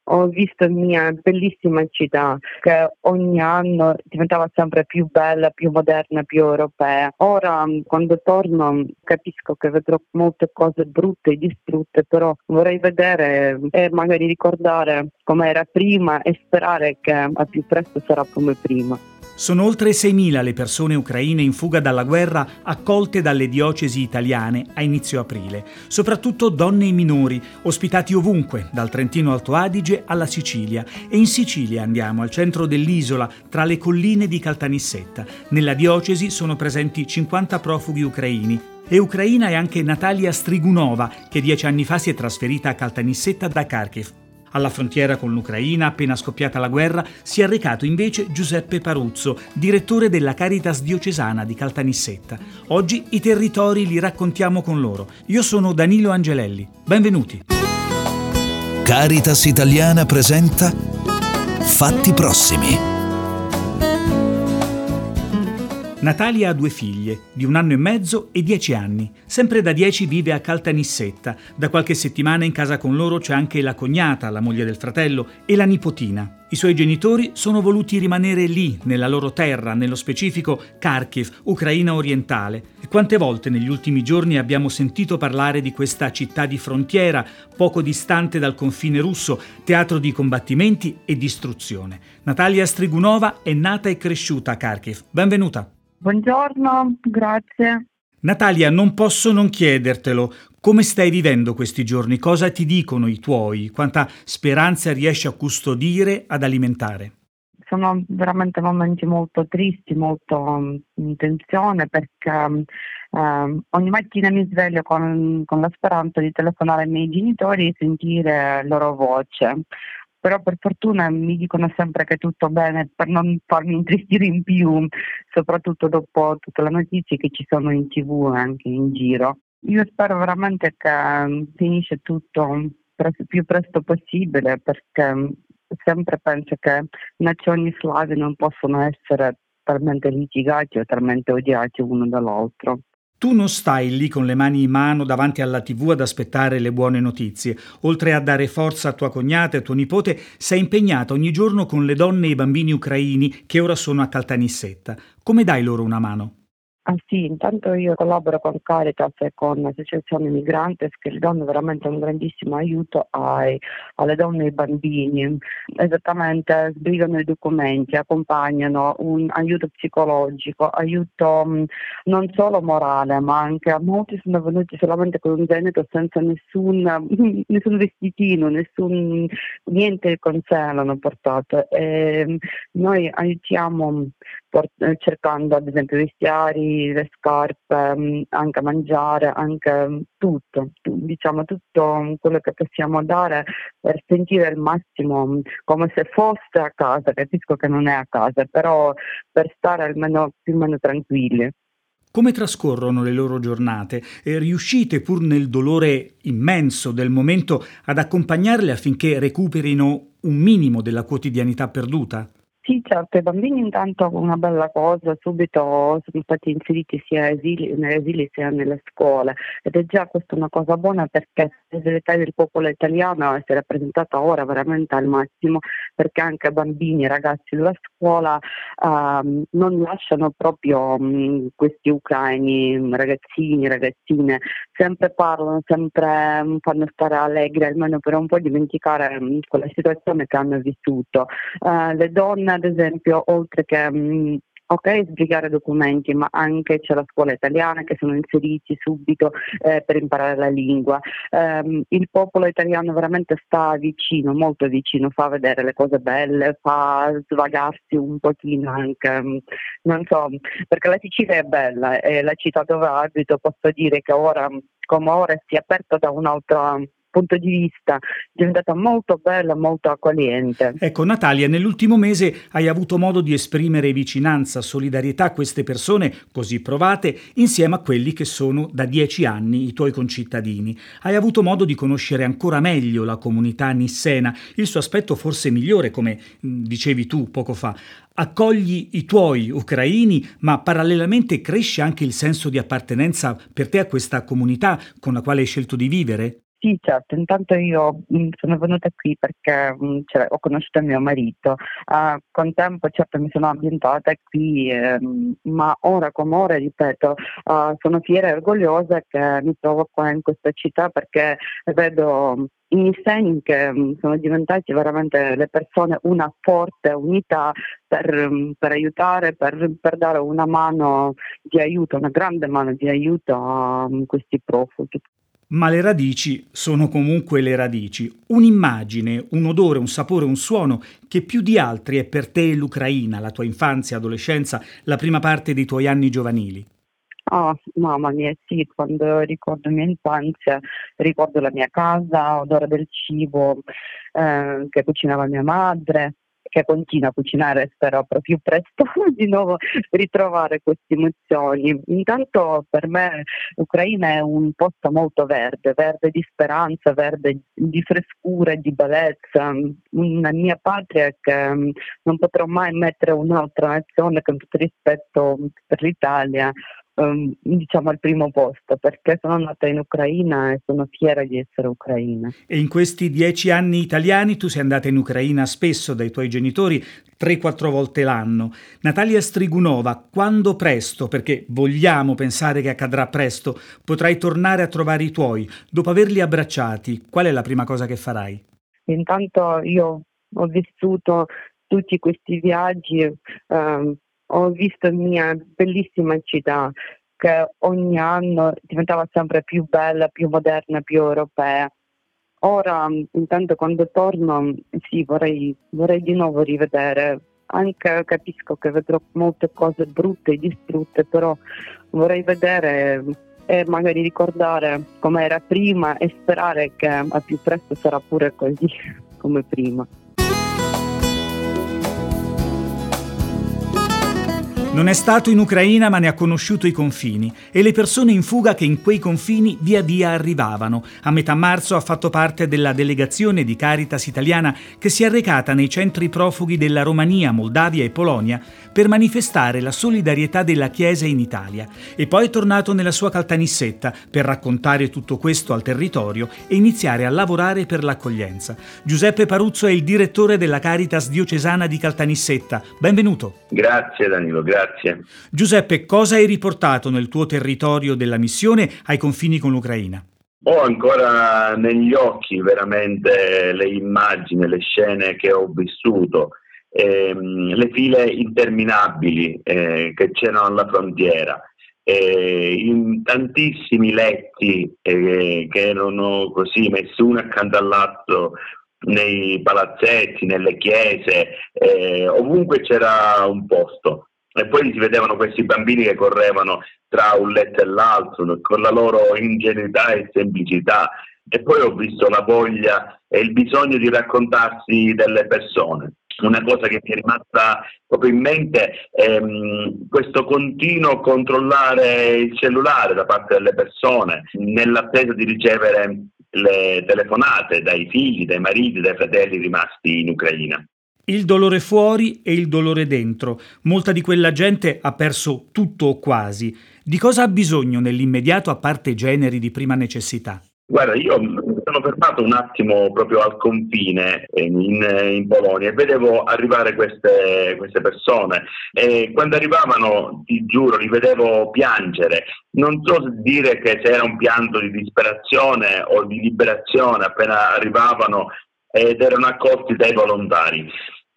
Ho visto mia bellissima città che ogni anno diventava sempre più bella, più moderna, più europea. Ora, quando torno, capisco che vedrò molte cose brutte e distrutte, però vorrei vedere e magari ricordare come era prima e sperare che al più presto sarà come prima. Sono oltre 6.000 le persone ucraine in fuga dalla guerra accolte dalle diocesi italiane a inizio aprile, soprattutto donne e minori, ospitati ovunque, dal Trentino Alto Adige alla Sicilia. E in Sicilia andiamo, al centro dell'isola, tra le colline di Caltanissetta. Nella diocesi sono presenti 50 profughi ucraini. E ucraina è anche Natalia Strigunova, che 10 anni fa si è trasferita a Caltanissetta da Kharkiv. Alla frontiera con l'Ucraina, appena scoppiata la guerra, si è recato invece Giuseppe Paruzzo, direttore della Caritas diocesana di Caltanissetta. Oggi i territori li raccontiamo con loro. Io sono Danilo Angelelli. Benvenuti. Caritas Italiana presenta Fatti Prossimi. Natalia ha 2 figlie, di 1 anno e mezzo e 10 anni. Sempre da 10 vive a Caltanissetta. Da qualche settimana in casa con loro c'è anche la cognata, la moglie del fratello, e la nipotina. I suoi genitori sono voluti rimanere lì, nella loro terra, nello specifico Kharkiv, Ucraina orientale. E quante volte negli ultimi giorni abbiamo sentito parlare di questa città di frontiera, poco distante dal confine russo, teatro di combattimenti e distruzione. Natalia Strigunova è nata e cresciuta a Kharkiv. Benvenuta. Buongiorno, grazie. Natalia, non posso non chiedertelo. Come stai vivendo questi giorni? Cosa ti dicono i tuoi? Quanta speranza riesci a custodire, ad alimentare? Sono veramente momenti molto tristi, molto in tensione perché ogni mattina mi sveglio con la speranza di telefonare ai miei genitori e sentire la loro voce. Però per fortuna mi dicono sempre che è tutto bene per non farmi intristire in più, soprattutto dopo tutte le notizie che ci sono in TV e anche in giro. Io spero veramente che finisce tutto più presto possibile perché sempre penso che nazioni slave non possono essere talmente litigati o talmente odiati uno dall'altro. Tu non stai lì con le mani in mano davanti alla TV ad aspettare le buone notizie. Oltre a dare forza a tua cognata e a tuo nipote, sei impegnata ogni giorno con le donne e i bambini ucraini che ora sono a Caltanissetta. Come dai loro una mano? Ah sì, intanto io collaboro con Caritas e con l'associazione Migrantes che danno veramente un grandissimo aiuto alle donne e ai bambini. Esattamente, sbrigano i documenti, accompagnano un aiuto psicologico, aiuto non solo morale, ma anche a molti sono venuti solamente con un zainetto senza nessun vestitino, niente con sé l'hanno portato. E noi aiutiamo cercando ad esempio vestiari, le scarpe, anche mangiare, anche tutto, diciamo tutto quello che possiamo dare per sentire il massimo come se fosse a casa. Capisco che non è a casa, però per stare almeno più o meno tranquilli. Come trascorrono le loro giornate? E riuscite, pur nel dolore immenso del momento, ad accompagnarle affinché recuperino un minimo della quotidianità perduta? Sì, certo, i bambini intanto una bella cosa, subito sono stati inseriti sia negli asili sia nelle scuole ed è già questa una cosa buona perché l'età del popolo italiano si è rappresentata ora veramente al massimo perché anche bambini e ragazzi della scuola non lasciano proprio questi ucraini, ragazzini, ragazzine, sempre parlano, sempre fanno stare allegri, almeno per un po' dimenticare quella situazione che hanno vissuto. Le donne ad esempio, oltre che ok, sbrigare documenti, ma anche c'è la scuola italiana che sono inseriti subito per imparare la lingua. Il popolo italiano veramente sta vicino, molto vicino, fa vedere le cose belle, fa svagarsi un pochino anche, non so, perché la Sicilia è bella e la città dove abito posso dire che ora, come ora, si è aperta da un altro punto di vista, è diventata molto bella, molto accogliente. Ecco, Natalia, nell'ultimo mese hai avuto modo di esprimere vicinanza, solidarietà a queste persone così provate, insieme a quelli che sono da 10 anni i tuoi concittadini. Hai avuto modo di conoscere ancora meglio la comunità nissena, il suo aspetto forse migliore, come dicevi tu poco fa. Accogli i tuoi ucraini, ma parallelamente cresce anche il senso di appartenenza per te a questa comunità con la quale hai scelto di vivere? Sì, certo, intanto io sono venuta qui perché ho conosciuto mio marito. Con tempo certo mi sono ambientata qui, ma ora come ora, ripeto, sono fiera e orgogliosa che mi trovo qua in questa città perché vedo i segni che sono diventati veramente le persone una forte unità per aiutare, per dare una mano di aiuto, una grande mano di aiuto a questi profughi. Ma le radici sono comunque le radici. Un'immagine, un odore, un sapore, un suono che più di altri è per te l'Ucraina, la tua infanzia, adolescenza, la prima parte dei tuoi anni giovanili. Oh, mamma mia, sì, quando ricordo mia infanzia, ricordo la mia casa, odore del cibo che cucinava mia madre, che continua a cucinare, spero proprio presto di nuovo ritrovare queste emozioni. Intanto per me l'Ucraina è un posto molto verde, verde di speranza, verde di frescura e di bellezza, una mia patria che non potrò mai mettere un'altra nazione, con tutto rispetto per l'Italia, diciamo al primo posto, perché sono nata in Ucraina e sono fiera di essere ucraina. E in questi 10 anni italiani tu sei andata in Ucraina spesso dai tuoi genitori, 3-4 volte l'anno. Natalia Strigunova, quando presto, perché vogliamo pensare che accadrà presto, potrai tornare a trovare i tuoi, dopo averli abbracciati, qual è la prima cosa che farai? Intanto io ho vissuto tutti questi viaggi, ho visto la mia bellissima città che ogni anno diventava sempre più bella, più moderna, più europea. Ora, intanto quando torno, sì, vorrei di nuovo rivedere. Anche capisco che vedrò molte cose brutte e distrutte, però vorrei vedere e magari ricordare come era prima e sperare che a più presto sarà pure così come prima. Non è stato in Ucraina ma ne ha conosciuto i confini e le persone in fuga che in quei confini via via arrivavano. A metà marzo ha fatto parte della delegazione di Caritas italiana che si è recata nei centri profughi della Romania, Moldavia e Polonia per manifestare la solidarietà della Chiesa in Italia e poi è tornato nella sua Caltanissetta per raccontare tutto questo al territorio e iniziare a lavorare per l'accoglienza. Giuseppe Paruzzo è il direttore della Caritas diocesana di Caltanissetta. Benvenuto. Grazie Danilo, grazie. Giuseppe, cosa hai riportato nel tuo territorio della missione ai confini con l'Ucraina? Ho ancora negli occhi veramente le immagini, le scene che ho vissuto, le file interminabili che c'erano alla frontiera, in tantissimi letti che erano così messi uno accanto all'altro nei palazzetti, nelle chiese, ovunque c'era un posto. E poi si vedevano questi bambini che correvano tra un letto e l'altro con la loro ingenuità e semplicità, e poi ho visto la voglia e il bisogno di raccontarsi delle persone. Una cosa che mi è rimasta proprio in mente è questo continuo controllare il cellulare da parte delle persone nell'attesa di ricevere le telefonate dai figli, dai mariti, dai fratelli rimasti in Ucraina. Il dolore fuori e il dolore dentro. Molta di quella gente ha perso tutto o quasi. Di cosa ha bisogno nell'immediato a parte generi di prima necessità? Guarda, io mi sono fermato un attimo proprio al confine in Polonia e vedevo arrivare queste persone e quando arrivavano, ti giuro, li vedevo piangere. Non so dire che se era un pianto di disperazione o di liberazione appena arrivavano ed erano accolti dai volontari.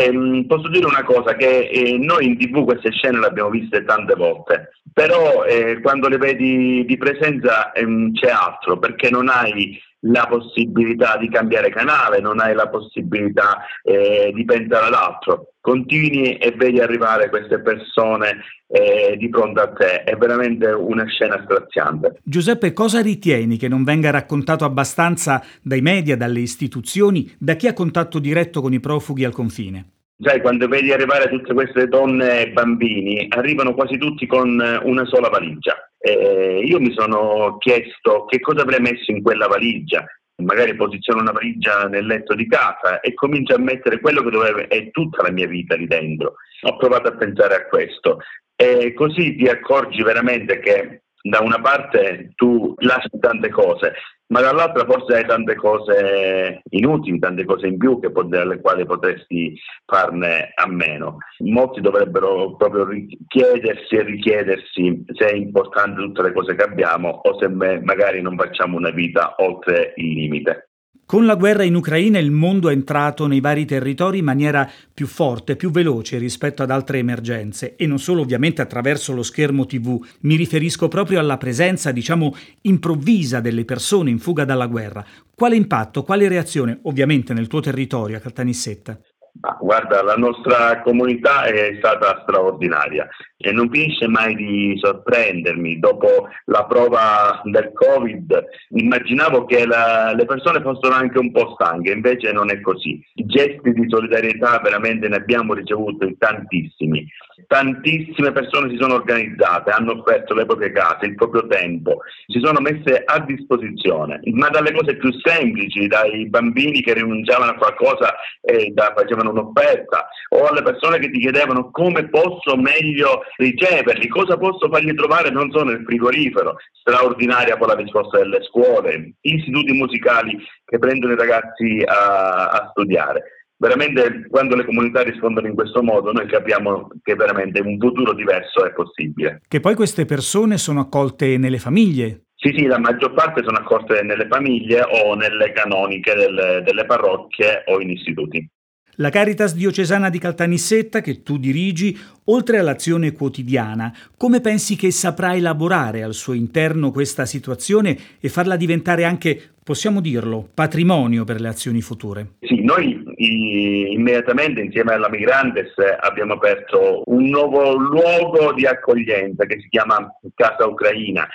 Posso dire una cosa, che noi in TV queste scene le abbiamo viste tante volte, però quando le vedi di presenza c'è altro, perché non hai la possibilità di cambiare canale, non hai la possibilità di pensare ad altro. Continui e vedi arrivare queste persone di fronte a te, è veramente una scena straziante. Giuseppe, cosa ritieni che non venga raccontato abbastanza dai media, dalle istituzioni, da chi ha contatto diretto con i profughi al confine? Sai, quando vedi arrivare tutte queste donne e bambini, arrivano quasi tutti con una sola valigia. Io mi sono chiesto che cosa avrei messo in quella valigia. Magari posiziono una valigia nel letto di casa e comincio a mettere quello che è tutta la mia vita lì dentro. Ho provato a pensare a questo e così ti accorgi veramente che da una parte tu lasci tante cose, ma dall'altra forse hai tante cose inutili, tante cose in più alle quali potresti farne a meno. Molti dovrebbero proprio chiedersi e richiedersi se è importante tutte le cose che abbiamo o se magari non facciamo una vita oltre il limite. Con la guerra in Ucraina il mondo è entrato nei vari territori in maniera più forte, più veloce rispetto ad altre emergenze, e non solo ovviamente attraverso lo schermo TV. Mi riferisco proprio alla presenza, diciamo, improvvisa delle persone in fuga dalla guerra. Quale impatto, quale reazione, ovviamente nel tuo territorio, a Caltanissetta? Guarda, la nostra comunità è stata straordinaria e non finisce mai di sorprendermi. Dopo la prova del Covid immaginavo che le persone fossero anche un po' stanche, invece non è così. I gesti di solidarietà veramente ne abbiamo ricevuti tantissimi. Tantissime persone si sono organizzate, hanno offerto le proprie case, il proprio tempo, si sono messe a disposizione, ma dalle cose più semplici, dai bambini che rinunciavano a qualcosa e facevano un'offerta, o alle persone che ti chiedevano come posso meglio riceverli, cosa posso fargli trovare non solo nel frigorifero. Straordinaria poi la risposta delle scuole, istituti musicali che prendono i ragazzi a studiare. Veramente quando le comunità rispondono in questo modo noi capiamo che veramente un futuro diverso è possibile. Che poi queste persone sono accolte nelle famiglie. Sì, la maggior parte sono accolte nelle famiglie o nelle canoniche delle parrocchie o in istituti. La Caritas diocesana di Caltanissetta, che tu dirigi, oltre all'azione quotidiana, come pensi che saprà elaborare al suo interno questa situazione e farla diventare anche, possiamo dirlo, patrimonio per le azioni future? Sì, noi immediatamente insieme alla Migrantes abbiamo aperto un nuovo luogo di accoglienza che si chiama Casa Ucraina.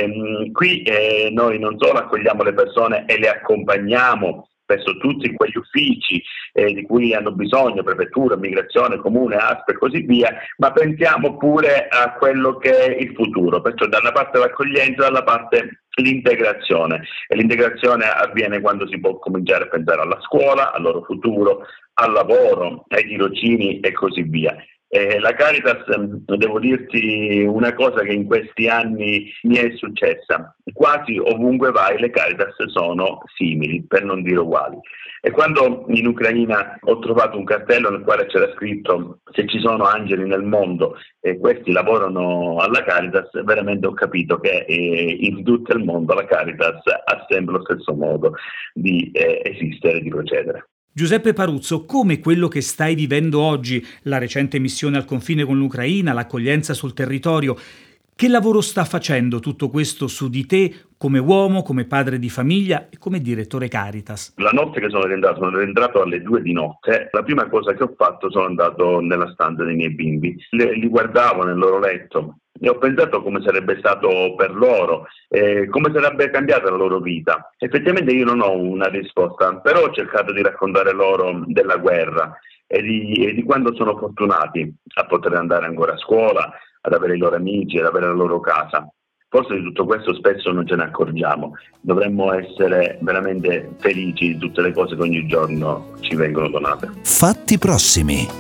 Qui noi non solo accogliamo le persone e le accompagniamo presso tutti quegli uffici di cui hanno bisogno, prefettura, immigrazione, comune, ASP e così via, ma pensiamo pure a quello che è il futuro, perciò da una parte l'accoglienza, dalla parte l'integrazione, e l'integrazione avviene quando si può cominciare a pensare alla scuola, al loro futuro, al lavoro, ai tirocini e così via. La Caritas, devo dirti una cosa che in questi anni mi è successa: quasi ovunque vai le Caritas sono simili, per non dire uguali. E quando in Ucraina ho trovato un cartello nel quale c'era scritto se ci sono angeli nel mondo e questi lavorano alla Caritas, veramente ho capito che in tutto il mondo la Caritas ha sempre lo stesso modo di esistere, di procedere. Giuseppe Paruzzo, come quello che stai vivendo oggi, la recente missione al confine con l'Ucraina, l'accoglienza sul territorio, che lavoro sta facendo tutto questo su di te come uomo, come padre di famiglia e come direttore Caritas? La notte che sono rientrato alle 2 di notte. La prima cosa che ho fatto, sono andato nella stanza dei miei bimbi, li guardavo nel loro letto e ho pensato come sarebbe stato per loro, come sarebbe cambiata la loro vita. Effettivamente io non ho una risposta, però ho cercato di raccontare loro della guerra e di quanto sono fortunati a poter andare ancora a scuola, ad avere i loro amici, ad avere la loro casa. Forse di tutto questo spesso non ce ne accorgiamo. Dovremmo essere veramente felici di tutte le cose che ogni giorno ci vengono donate. Fatti prossimi.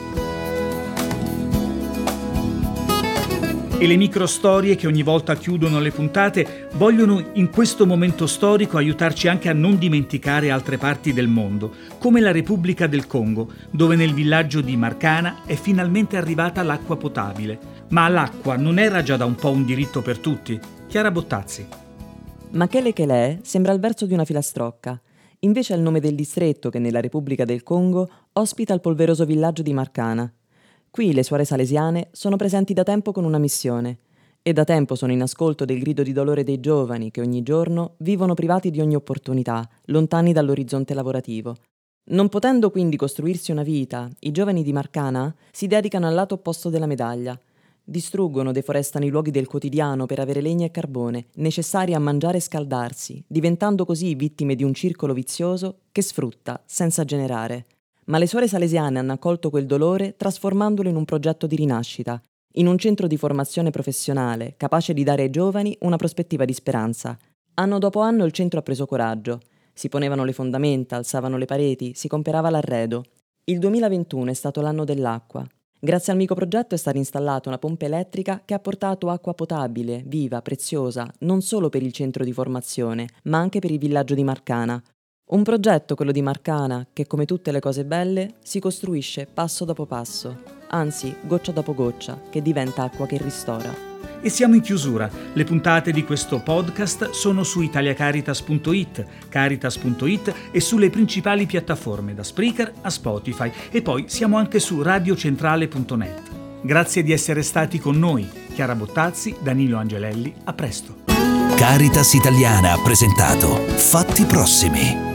E le microstorie che ogni volta chiudono le puntate vogliono in questo momento storico aiutarci anche a non dimenticare altre parti del mondo, come la Repubblica del Congo, dove nel villaggio di Marcana è finalmente arrivata l'acqua potabile. Ma l'acqua non era già da un po' un diritto per tutti? Chiara Bottazzi. Mekele sembra il verso di una filastrocca. Invece è il nome del distretto che nella Repubblica del Congo ospita il polveroso villaggio di Marcana. Qui le suore salesiane sono presenti da tempo con una missione e da tempo sono in ascolto del grido di dolore dei giovani che ogni giorno vivono privati di ogni opportunità, lontani dall'orizzonte lavorativo. Non potendo quindi costruirsi una vita, i giovani di Marcana si dedicano al lato opposto della medaglia. Distruggono, deforestano i luoghi del quotidiano per avere legna e carbone, necessari a mangiare e scaldarsi, diventando così vittime di un circolo vizioso che sfrutta senza generare. Ma le suore salesiane hanno accolto quel dolore trasformandolo in un progetto di rinascita, in un centro di formazione professionale capace di dare ai giovani una prospettiva di speranza. Anno dopo anno il centro ha preso coraggio. Si ponevano le fondamenta, alzavano le pareti, si comperava l'arredo. Il 2021 è stato l'anno dell'acqua. Grazie al microprogetto è stata installata una pompa elettrica che ha portato acqua potabile, viva, preziosa, non solo per il centro di formazione, ma anche per il villaggio di Marcana. Un progetto, quello di Marcana, che come tutte le cose belle si costruisce passo dopo passo, anzi goccia dopo goccia, che diventa acqua che ristora. E siamo in chiusura. Le puntate di questo podcast sono su italiacaritas.it, caritas.it e sulle principali piattaforme, da Spreaker a Spotify, e poi siamo anche su radiocentrale.net. Grazie di essere stati con noi. Chiara Bottazzi, Danilo Angelelli, a presto. Caritas Italiana ha presentato Fatti Prossimi.